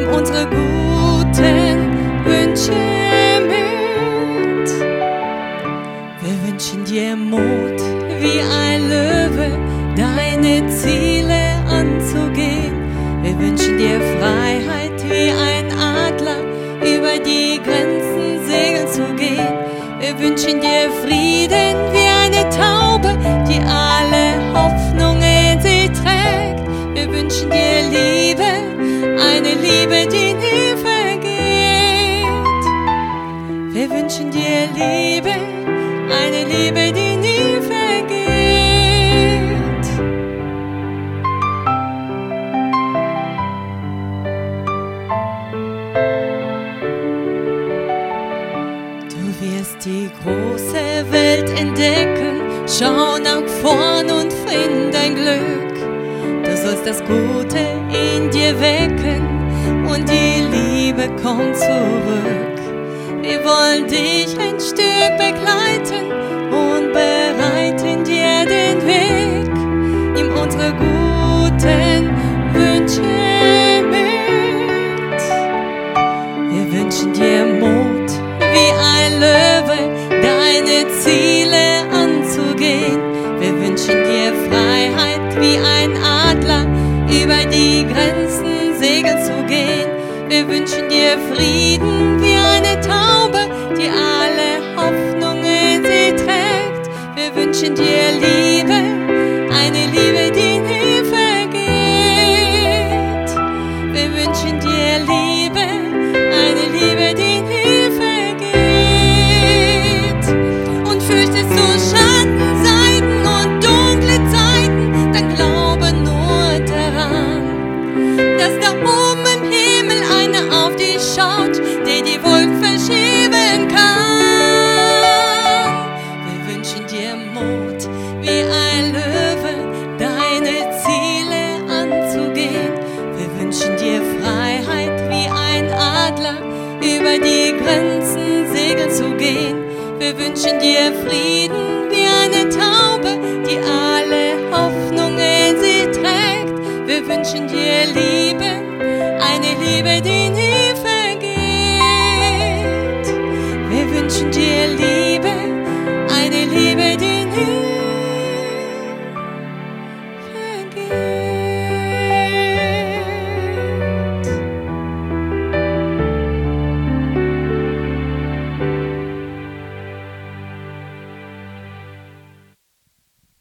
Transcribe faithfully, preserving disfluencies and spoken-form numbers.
nimm unsere guten Wünsche mit. Wir wünschen dir Mut wie ein Löwe, deine Ziele anzugehen. Wir wünschen dir Freiheit wie ein Adler, über die Grenzen segeln zu gehen. Wir wünschen dir Frieden wie eine Taube, die alle Hoffnung in sie trägt. Wir wünschen dir Liebe, eine Liebe, die nie vergeht. Wir wünschen dir Liebe, eine Liebe, die nie vergeht. Du wirst die große Welt entdecken, schau nach vorn und find dein Glück. Du sollst das Gute in dir wecken und die Liebe kommt zurück. Wir wollen dich ein Stück begleiten und bereiten dir den Weg. Nimm unsere guten Wünsche mit. Wir wünschen dir Mut wie ein Löwe, deine Ziele anzugehen. Wir wünschen dir Freiheit wie ein Adler, über die Grenzen segeln zu gehen. Wir wünschen dir Frieden wie eine Taube, die alle Hoffnung in sie trägt. Wir wünschen dir Liebe, eine Liebe, die nie vergeht. Wir wünschen dir Liebe, eine Liebe, die nie vergeht. Und fürchtest du Schattenseiten und dunkle Zeiten, dann glaube nur daran, dass da oben im Himmel einer auf dich schaut, der die Wolken verschieben kann. Wir wünschen dir Mut wie ein Löwe, deine Ziele anzugehen. Wir wünschen dir Freiheit wie ein Adler, über die Grenzen segeln zu gehen. Wir wünschen dir Frieden wie eine Taube, die alle Hoffnung in sie trägt. Wir wünschen dir Liebe, eine Liebe, die